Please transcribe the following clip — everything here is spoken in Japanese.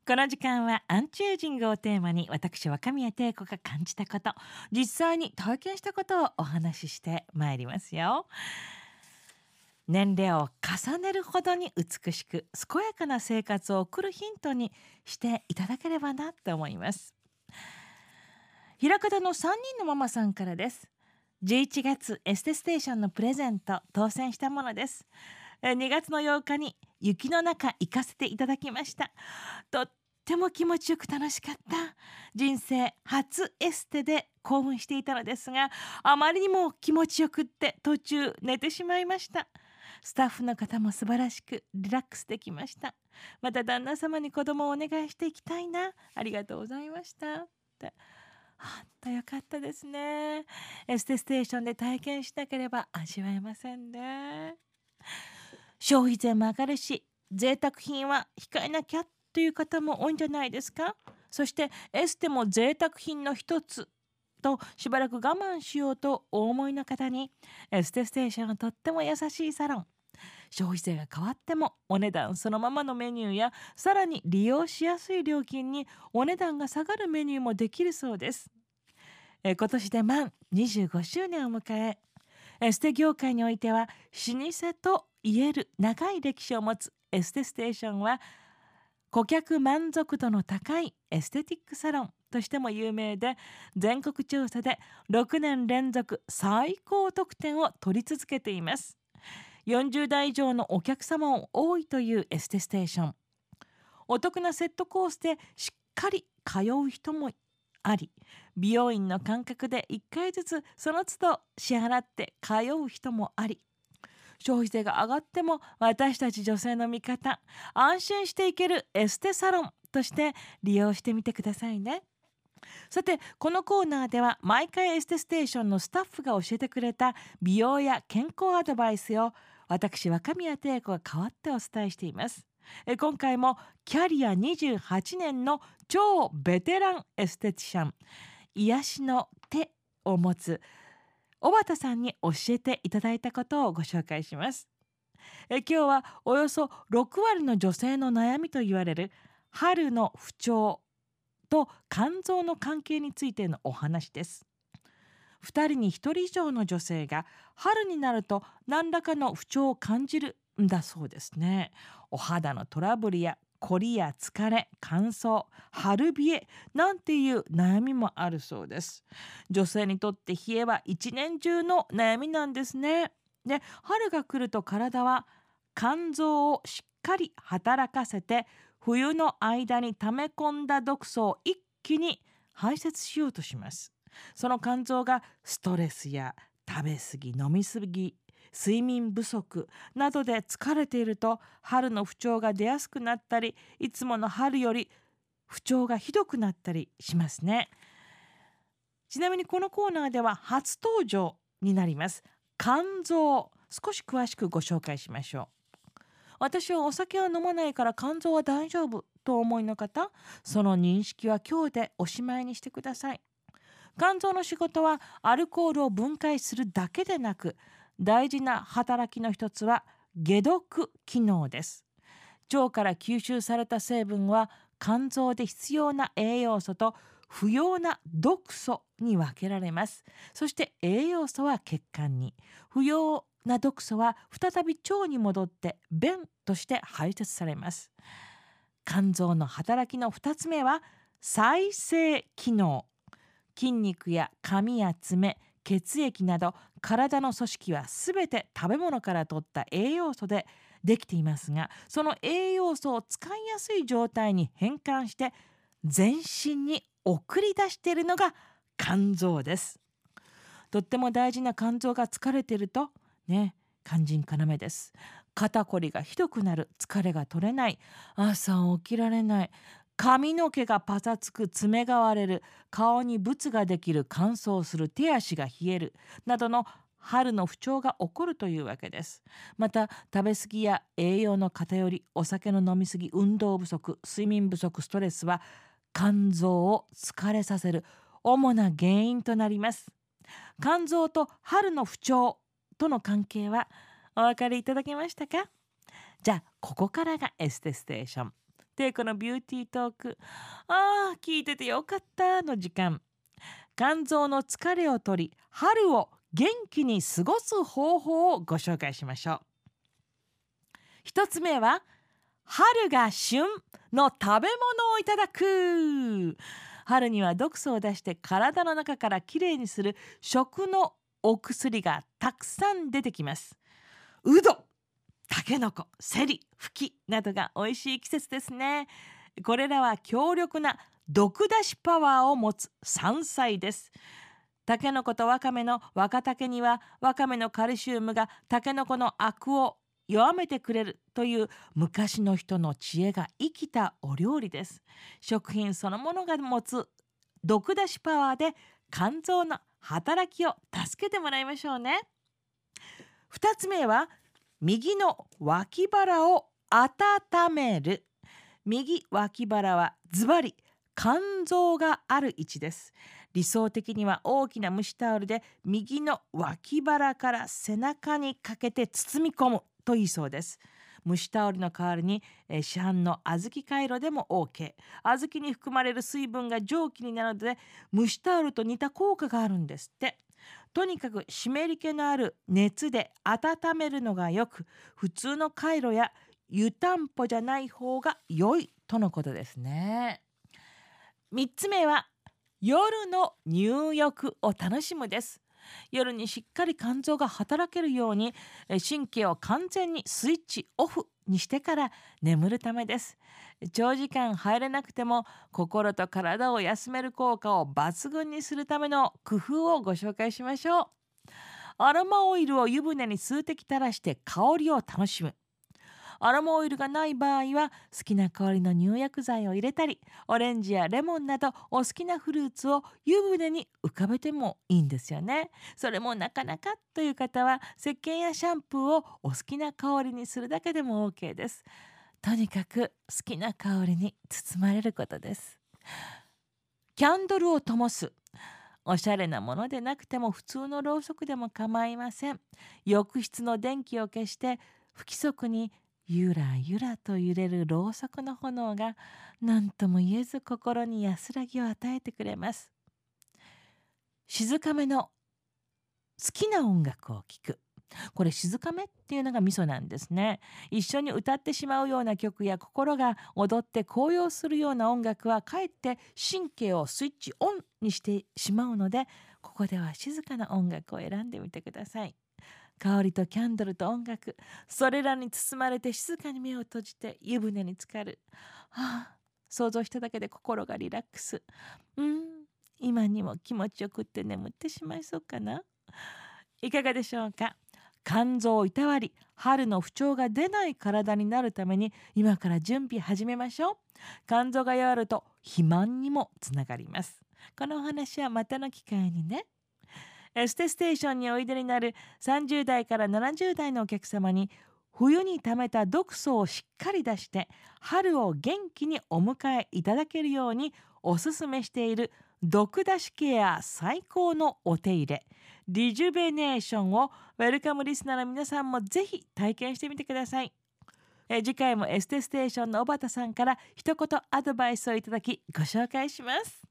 この時間はアンチエイジングをテーマに、私若宮貞子が感じたこと、実際に体験したことをお話ししてまいりますよ。年齢を重ねるほどに美しく健やかな生活を送るヒントにしていただければなと思います。枚方の3人のママさんからです。11月エステステーションのプレゼント当選したものです。2月の8日に雪の中行かせていただきました。とっても気持ちよく楽しかった。人生初エステで興奮していたのですが、あまりにも気持ちよくって途中寝てしまいました。スタッフの方も素晴らしくリラックスできました。また旦那様に子供をお願いしていきたいな。ありがとうございましたって本当よかったですね。エステステーションで体験しなければ味わえませんね。消費税も上がるし、贅沢品は控えなきゃという方も多いんじゃないですか。そしてエステも贅沢品の一つとしばらく我慢しようとお思いの方に、エステステーションはとっても優しいサロン。消費税が変わってもお値段そのままのメニューや、さらに利用しやすい料金にお値段が下がるメニューもできるそうです。今年で満25周年を迎え、エステ業界においては老舗と言える長い歴史を持つエステステーションは、顧客満足度の高いエステティックサロンとしても有名で、全国調査で6年連続最高得点を取り続けています。40代以上のお客様も多いというエステステーション。お得なセットコースでしっかり通う人もあり、美容院の感覚で1回ずつその都度支払って通う人もあり、消費税が上がっても私たち女性の味方、安心していけるエステサロンとして利用してみてくださいね。さて、このコーナーでは毎回エステステーションのスタッフが教えてくれた美容や健康アドバイスを、私若宮貞子が代わってお伝えしています。今回もキャリア28年の超ベテランエステティシャン、癒しの手を持つ小畑さんに教えていただいたことをご紹介します。今日はおよそ6割の女性の悩みと言われる春の不調と肝臓の関係についてのお話です。2人に1人以上の女性が春になると何らかの不調を感じるんだそうですね。お肌のトラブルや凝りや疲れ、乾燥、春冷えなんていう悩みもあるそうです。女性にとって冷えは一年中の悩みなんですね。で、春が来ると体は肝臓をしっかり働かせて、冬の間に溜め込んだ毒素を一気に排泄しようとします。その肝臓がストレスや食べ過ぎ、飲み過ぎ、睡眠不足などで疲れていると、春の不調が出やすくなったり、いつもの春より不調がひどくなったりしますね。ちなみにこのコーナーでは初登場になります肝臓、少し詳しくご紹介しましょう。私はお酒は飲まないから肝臓は大丈夫とお思いの方、その認識は今日でおしまいにしてください。肝臓の仕事はアルコールを分解するだけでなく、大事な働きの一つは解毒機能です。腸から吸収された成分は肝臓で必要な栄養素と不要な毒素に分けられます。そして栄養素は血管に、不要な毒素は再び腸に戻って便として排泄されます。肝臓の働きの2つ目は再生機能。筋肉や髪や爪、血液など体の組織はすべて食べ物から取った栄養素でできていますが、その栄養素を使いやすい状態に変換して全身に送り出しているのが肝臓です。とっても大事な肝臓が疲れているとね、肝腎要です。肩こりがひどくなる、疲れが取れない、朝起きられない、髪の毛がパサつく、爪が割れる、顔にブツができる、乾燥する、手足が冷えるなどの春の不調が起こるというわけです。また食べ過ぎや栄養の偏り、お酒の飲み過ぎ、運動不足、睡眠不足、ストレスは肝臓を疲れさせる主な原因となります。肝臓と春の不調との関係はお分かりいただけましたか？じゃあここからがエステステーション。 でこのビューティートーク、聞いててよかったの時間。肝臓の疲れを取り、春を元気に過ごす方法をご紹介しましょう。一つ目は、春が旬の食べ物をいただく。春には毒素を出して体の中からきれいにする食のお薬がたくさん出てきます。うど、たけのこ、セリ、フキなどが美味しい季節ですね。これらは強力な毒出しパワーを持つ山菜です。たけのことわかめの若竹には、わかめのカルシウムがたけのこのアクを弱めてくれるという昔の人の知恵が生きたお料理です。食品そのものが持つ毒出しパワーで肝臓の働きを助けてもらいましょうね。2つ目は、右の脇腹を温める。右脇腹はズバリ肝臓がある位置です。理想的には大きな蒸しタオルで右の脇腹から背中にかけて包み込むといいそうです。蒸しタオルの代わりに市販の小豆カイロでも OK。 小豆に含まれる水分が蒸気になるので蒸しタオルと似た効果があるんですって。とにかく湿り気のある熱で温めるのがよく、普通のカイロや湯たんぽじゃない方が良いとのことですね。3つ目は、夜の入浴を楽しむです。夜にしっかり肝臓が働けるように神経を完全にスイッチオフにしてから眠るためです。長時間入れなくても心と体を休める効果を抜群にするための工夫をご紹介しましょう。アロマオイルを湯船に数滴垂らして香りを楽しむ。アロマオイルがない場合は好きな香りの入浴剤を入れたり、オレンジやレモンなどお好きなフルーツを湯船に浮かべてもいいんですよね。それもなかなかという方は石鹸やシャンプーをお好きな香りにするだけでも OK です。とにかく好きな香りに包まれることです。キャンドルを灯す。おしゃれなものでなくても普通のろうそくでも構いません。浴室の電気を消して不規則にゆらゆらと揺れるろうそくの炎が何とも言えず心に安らぎを与えてくれます。静かめの好きな音楽を聴く。これ静かめっていうのがミソなんですね。一緒に歌ってしまうような曲や心が踊って高揚するような音楽はかえって神経をスイッチオンにしてしまうので、ここでは静かな音楽を選んでみてください。香りとキャンドルと音楽、それらに包まれて静かに目を閉じて湯船に浸かる。想像しただけで心がリラックス。今にも気持ちよくって眠ってしまいそうかな。いかがでしょうか。肝臓をいたわり、春の不調が出ない体になるために今から準備始めましょう。肝臓が弱ると肥満にもつながります。このお話はまたの機会にね。エステステーションにおいでになる30代から70代のお客様に、冬に溜めた毒素をしっかり出して春を元気にお迎えいただけるようにおすすめしている毒出しケア最高のお手入れリジュベネーションをウェルカムリスナーの皆さんもぜひ体験してみてください。次回もエステステーションの小畑さんから一言アドバイスをいただきご紹介します。